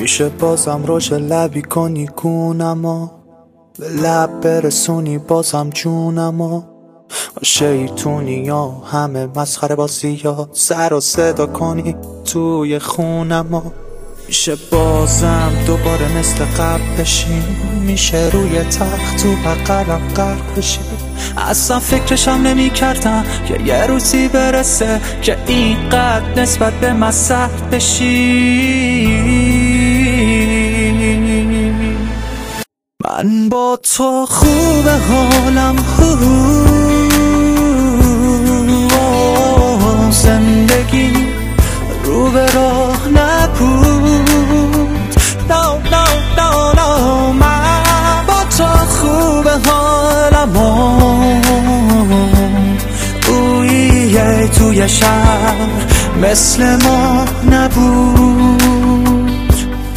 میشه بازم روش لبی کنی گونمو به لب برسونی بازم جونمو شیطونی یا همه مسخره بازی یا سر و صدا کنی توی خونمو میشه بازم دوباره مثل قبل بشی میشه روی تخت تو بغلم غرق بشی اصلا فکرشم نمی کردم که یه روزی برسه که اینقدر نسبت به من سخت بشی من با تو خوب حالم زندگی رو به راه نبود no من با تو خوب حالم اویه توی شهر مثل ما نبود.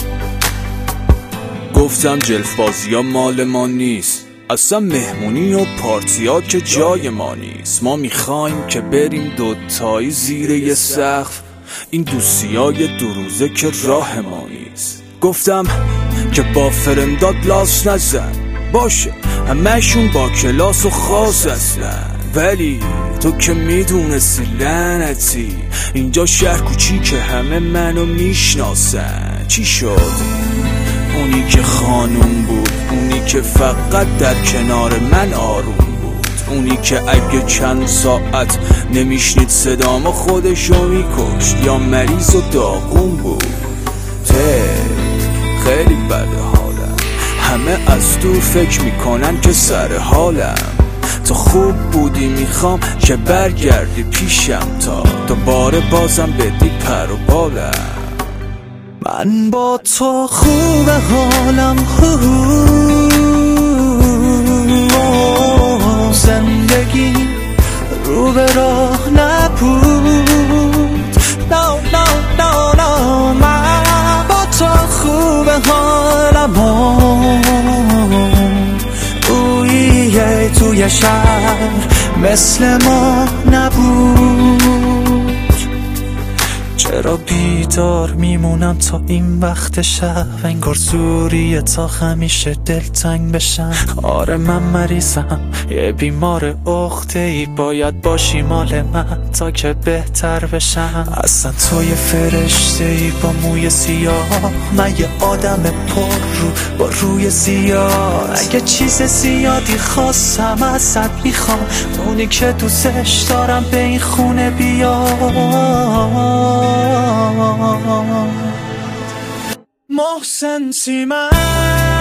گفتم جلف بازی ها مال ما نیست، اصلا مهمونی و پارتی ها که جای ما نیست. ما میخوایم که بریم دوتایی زیر یه سقف، این دوستی های دو روزه که راه ما نیست. گفتم که با فرندات لاس نزن، باشه همهشون با کلاس و خاص هستن، ولی تو که میدونستی لعنتی اینجا شهر کوچیکه همه منو میشناسن. چی شد؟ اونی که خانوم بود، اونی که فقط در کنار من آروم بود، اونی که اگه چند ساعت نمیشنید صدامو خودشو میکشت، یا مریض و داغون بود. خیلی بده حالم، همه از دور فکر میکنن که سر حالم. تو خوب بودی، میخوام که برگردی پیشم تا دوباره بازم بدی پر و بالم. من با تو خوب حالم زندگی رو به راه نبود no من با تو خوب حالم اویه توی شهر مثل ما نبود. چرا بیدار میمونم تا این وقت شب، انگار زوریه تا همیشه دلتنگ بشم. آره من مریضم، یه بیمار عقده‌ای، باید باشی مال من تا که بهتر بشم. اصلا تو یه فرشته‌ای با موی سیاه، من یه آدم پر رو با روی زیاد. اگه چیز زیادی خواستم ازت میخوام، اونی که دوستش دارم به این خونه بیاد. محسن سیمن